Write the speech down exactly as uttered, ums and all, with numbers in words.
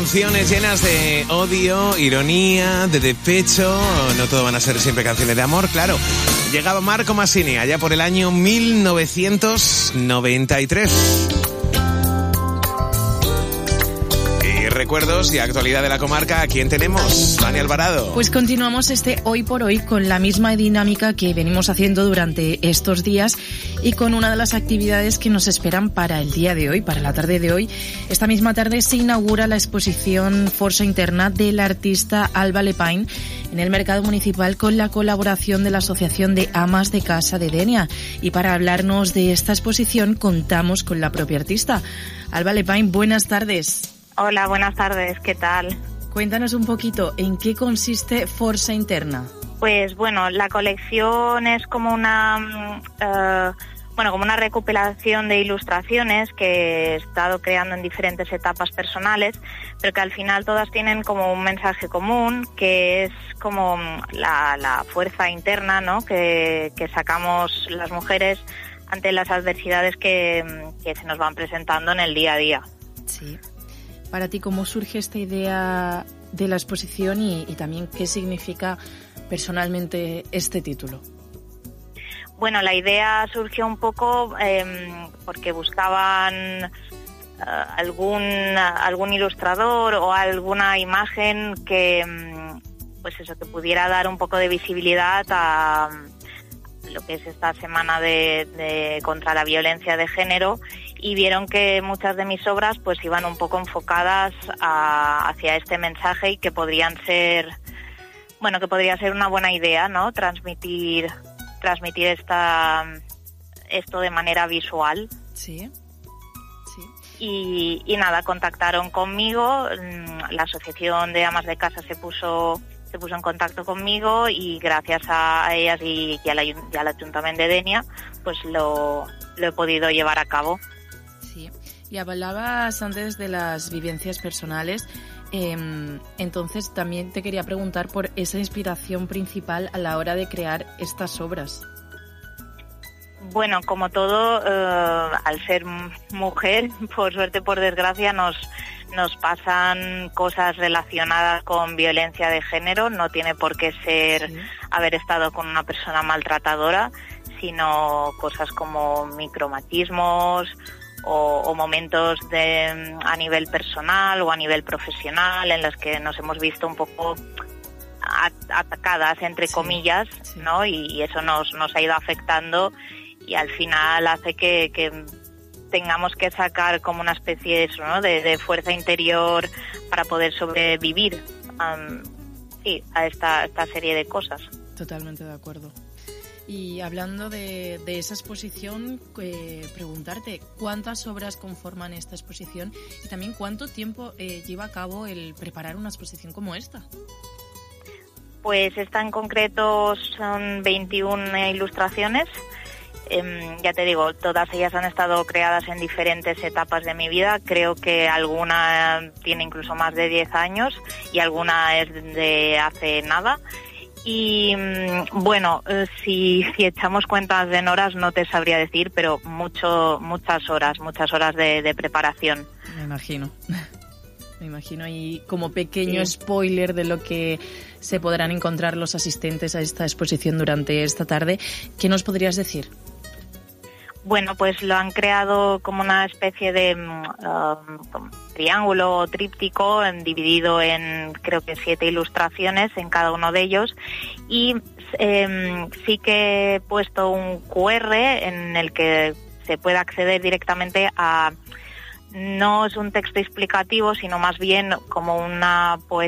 canciones llenas de odio, ironía, de despecho. No todo van a ser siempre canciones de amor, claro. Llegaba Marco Masini allá por el año mil novecientos noventa y tres. Recuerdos y actualidad de la comarca. ¿A quién tenemos? Vani Alvarado. Pues continuamos este Hoy por Hoy con la misma dinámica que venimos haciendo durante estos días y con una de las actividades que nos esperan para el día de hoy, para la tarde de hoy. Esta misma tarde se inaugura la exposición Força Interna del artista Alba Lepine en el mercado municipal con la colaboración de la Asociación de Amas de Casa de Denia. Y para hablarnos de esta exposición contamos con la propia artista. Alba Lepine, buenas tardes. Hola, buenas tardes, ¿qué tal? Cuéntanos un poquito, ¿en qué consiste Força Interna? Pues bueno, la colección es como una, uh, bueno, como una recopilación de ilustraciones que he estado creando en diferentes etapas personales, pero que al final todas tienen como un mensaje común, que es como la, la fuerza interna, ¿no?, que, que sacamos las mujeres ante las adversidades que, que se nos van presentando en el día a día. Sí. Para ti, ¿cómo surge esta idea de la exposición y, y también qué significa personalmente este título? Bueno, la idea surgió un poco eh, porque buscaban uh, algún, algún ilustrador o alguna imagen que, pues eso, que pudiera dar un poco de visibilidad a lo que es esta semana de, de contra la violencia de género, y vieron que muchas de mis obras pues iban un poco enfocadas a, hacia este mensaje y que podrían ser, bueno, que podría ser una buena idea, ¿no?, transmitir transmitir esta esto de manera visual. Sí. Sí. Y, y nada, contactaron conmigo, la Asociación de Amas de Casa se puso se puso en contacto conmigo y gracias a ellas y, y, a la, y al Ayuntamiento de Denia pues lo, lo he podido llevar a cabo. Sí, y hablabas antes de las vivencias personales, eh, entonces también te quería preguntar por esa inspiración principal a la hora de crear estas obras. Bueno, como todo, eh, al ser mujer, por suerte, por desgracia, nos nos pasan cosas relacionadas con violencia de género. No tiene por qué ser sí. haber estado con una persona maltratadora, sino cosas como micromachismos o, o momentos de a nivel personal o a nivel profesional en los que nos hemos visto un poco atacadas, entre sí, comillas, sí. ¿no? Y, y eso nos, nos ha ido afectando y al final hace que... que tengamos que sacar como una especie de eso, ¿no?, de, de fuerza interior para poder sobrevivir um, sí, a esta, esta serie de cosas. Totalmente de acuerdo. Y hablando de, de esa exposición, eh, preguntarte cuántas obras conforman esta exposición y también cuánto tiempo eh, lleva a cabo el preparar una exposición como esta. Pues esta en concreto son veintiuna ilustraciones. Eh, ya te digo, todas ellas han estado creadas en diferentes etapas de mi vida. Creo que alguna tiene incluso más de diez años y alguna es de hace nada. Y bueno, si, si echamos cuentas en horas no te sabría decir, pero mucho, muchas horas, muchas horas de, de preparación. Me imagino. Me imagino, y como pequeño sí. spoiler de lo que se podrán encontrar los asistentes a esta exposición durante esta tarde, ¿qué nos podrías decir? Bueno, pues lo han creado como una especie de uh, triángulo o tríptico, en, dividido en creo que siete ilustraciones en cada uno de ellos, y eh, sí que he puesto un cu erre en el que se puede acceder directamente a... No es un texto explicativo, sino más bien como una poesía